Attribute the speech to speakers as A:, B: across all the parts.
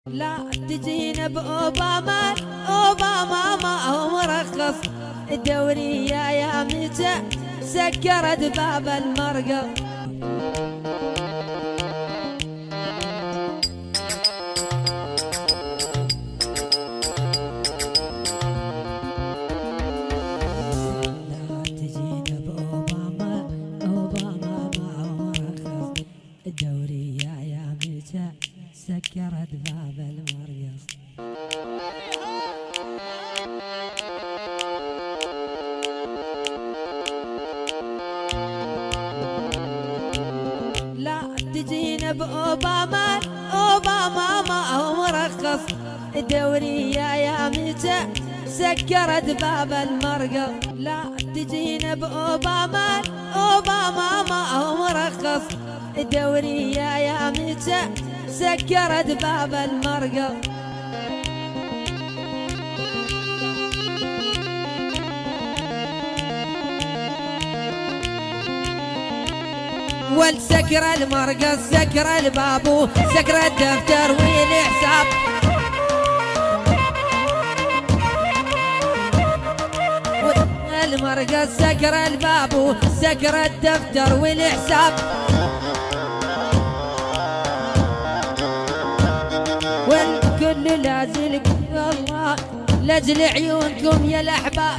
A: لا تجينا بأوباما، أوباما ما هو مرخص. الدورية يا متى سكرت باب المرقب. لا تجينا بأوباما، أوباما ما هو مرخص. الدورية يا متى سكرت باب المرقص. لا تجينا بأوباما، أوباما ما هو مرخص. الدورية يا متى سكرت باب المرقص. لا تجينا بأوباما، أوباما ما هو مرخص. الدورية يا متى سكرت باب المرقب. والسكر المرقص سكر البابو سكر الدفتر والحساب. المرقص سكر البابو سكر الدفتر والحساب. والكل لازلكم الله لاجل عيونكم يا الاحباب.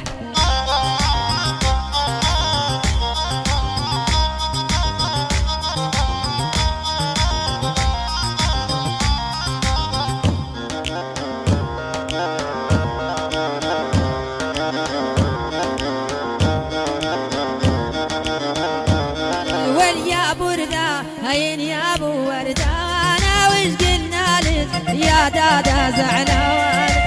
A: واليا برده هين يا ابو ورده انا وش قلنا لك يا دادا زعلان.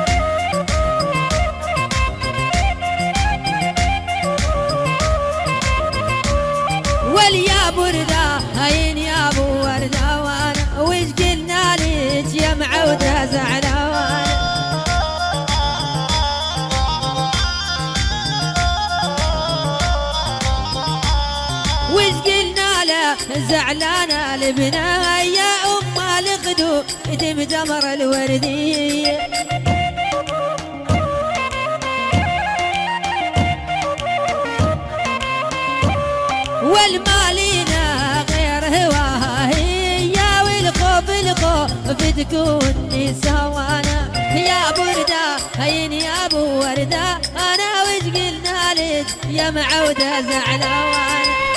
A: واليا برده هين يا ابو ورده وانا وش قلنا لك يا معوده زعلان. وش قلنا له زعلانه لبنا يا ام الغدو دم جمر الوردي. والمالينا غير هواها هي والخوف الخوف تكون نسوانا. يا برده هين يا ابو ورده انا وش قلنا لك يا معوده زعلان.